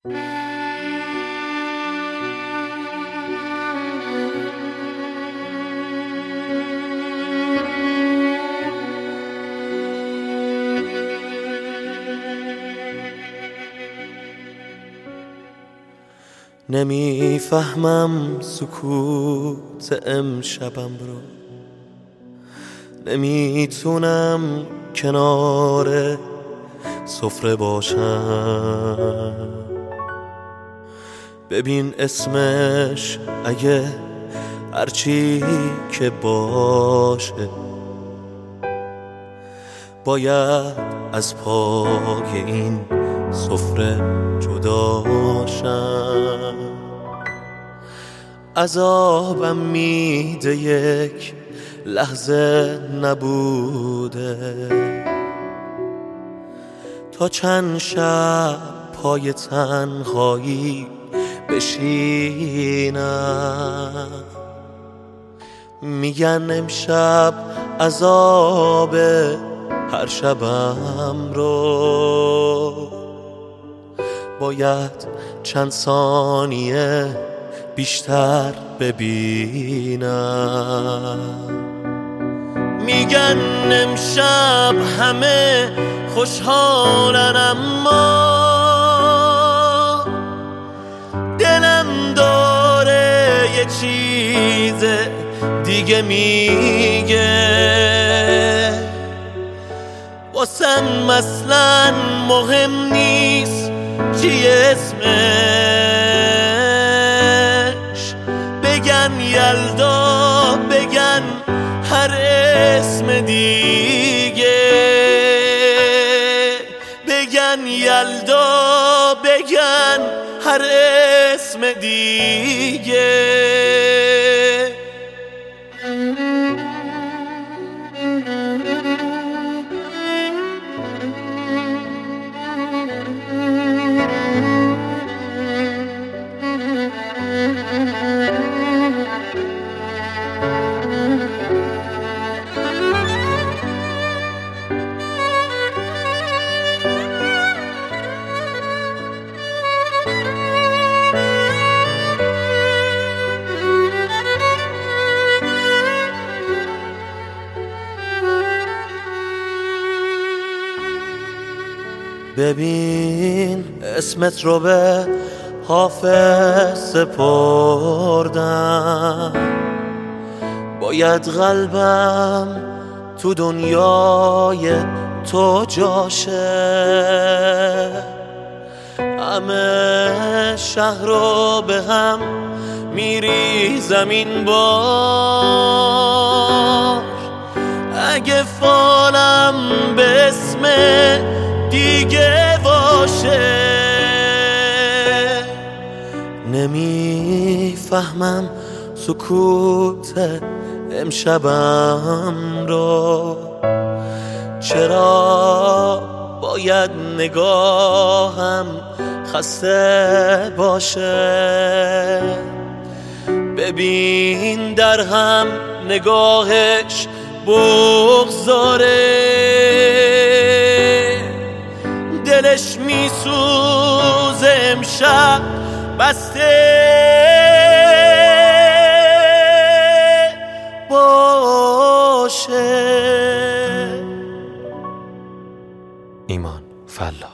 نمیفهمم سکوت امشبم رو، نمیتونم کنار سفره باشم. ببین اسمش اگه هرچی که باشه باید از پای این سفره جداشم. عذابم میده یک لحظه نبوده، تا چند شب پای تنهایی بشینم. میگن امشب عذاب هر شبم رو باید چند ثانیه بیشتر ببینم. میگن امشب همه خوشحالن اما دلم داره یه چیز دیگه میگه. واسم اصلا مهم نیست چی اسمش، بگن یلدا بگن هر اسم دیگه، بگن یلدا بگن هر اسم دیگه. ببین اسمت رو به حافظ سپردم، باید قلبم تو دنیای تو جاشه. همه شهر رو به هم میریزم این بار، اگه فالم به اسم دیگه باشه. نمیفهمم سکوت امشبم رو، چرا باید نگاهم خسته باشه. ببین در هم نگاهش بغضاره، دلش میسوزه امشب بسته باشه. ایمان فلا.